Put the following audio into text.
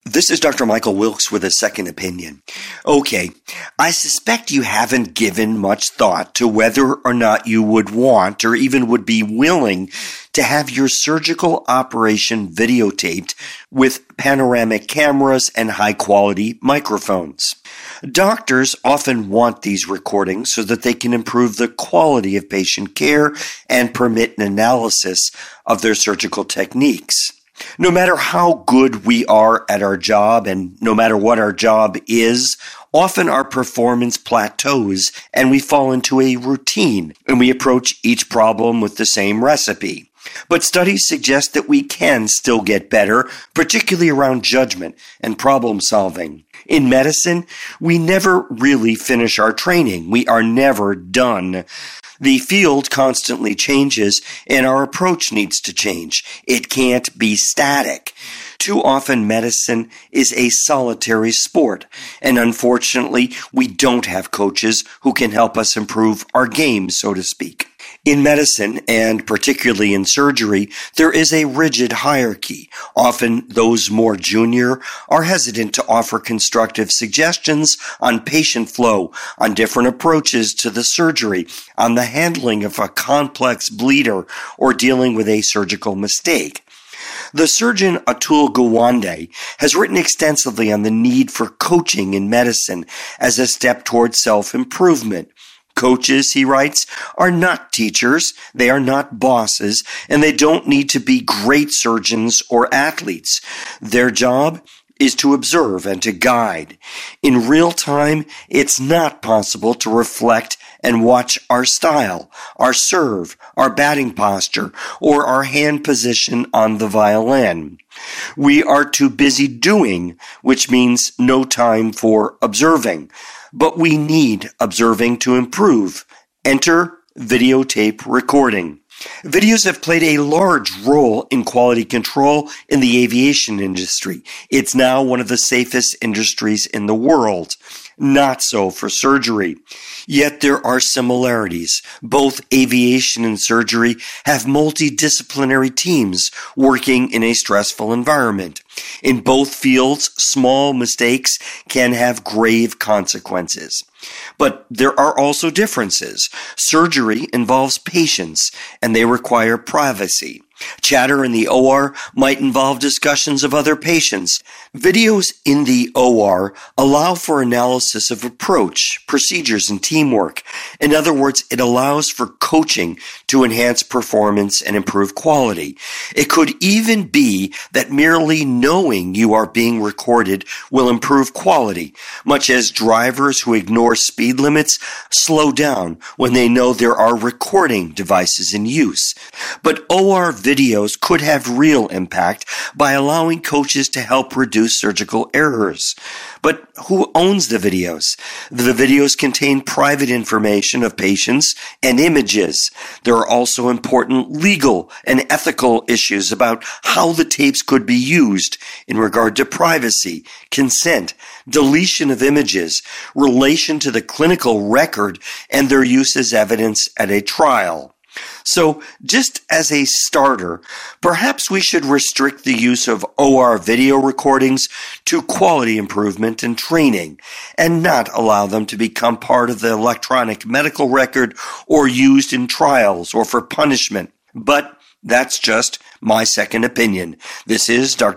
This is Dr. Michael Wilkes with a second opinion. Okay, I suspect you haven't given much thought to whether or not you would want or even would be willing to have your surgical operation videotaped with panoramic cameras and high-quality microphones. Doctors often want these recordings so that they can improve the quality of patient care and permit an analysis of their surgical techniques. No matter how good we are at our job and no matter what our job is, often our performance plateaus and we fall into a routine and we approach each problem with the same recipe. But studies suggest that we can still get better, particularly around judgment and problem solving. In medicine, we never really finish our training. We are never done. The field constantly changes and our approach needs to change. It can't be static. Too often medicine is a solitary sport, and unfortunately, we don't have coaches who can help us improve our game, so to speak. In medicine, and particularly in surgery, there is a rigid hierarchy. Often those more junior are hesitant to offer constructive suggestions on patient flow, on different approaches to the surgery, on the handling of a complex bleeder, or dealing with a surgical mistake. The surgeon Atul Gawande has written extensively on the need for coaching in medicine as a step towards self-improvement. Coaches, he writes, are not teachers, they are not bosses, and they don't need to be great surgeons or athletes. Their job is to observe and to guide. In real time, it's not possible to reflect and watch our style, our serve, our batting posture, or our hand position on the violin. We are too busy doing, which means no time for observing. But we need observing to improve. Enter videotape recording. Videos have played a large role in quality control in the aviation industry. It's now one of the safest industries in the world. Not so for surgery. Yet there are similarities. Both aviation and surgery have multidisciplinary teams working in a stressful environment. In both fields, small mistakes can have grave consequences. But there are also differences. Surgery involves patients, and they require privacy. Chatter in the OR might involve discussions of other patients. Videos in the OR allow for analysis of approach, procedures, and teamwork. In other words, it allows for coaching to enhance performance and improve quality. It could even be that merely knowing you are being recorded will improve quality, much as drivers who ignore speed limits slow down when they know there are recording devices in use. But OR videos could have real impact by allowing coaches to help reduce surgical errors. But who owns the videos? The videos contain private information of patients and images. There are also important legal and ethical issues about how the tapes could be used in regard to privacy, consent, deletion of images, relation to the clinical record, and their use as evidence at a trial. So, just as a starter, perhaps we should restrict the use of OR video recordings to quality improvement and training, and not allow them to become part of the electronic medical record or used in trials or for punishment. But that's just my second opinion. This is Dr.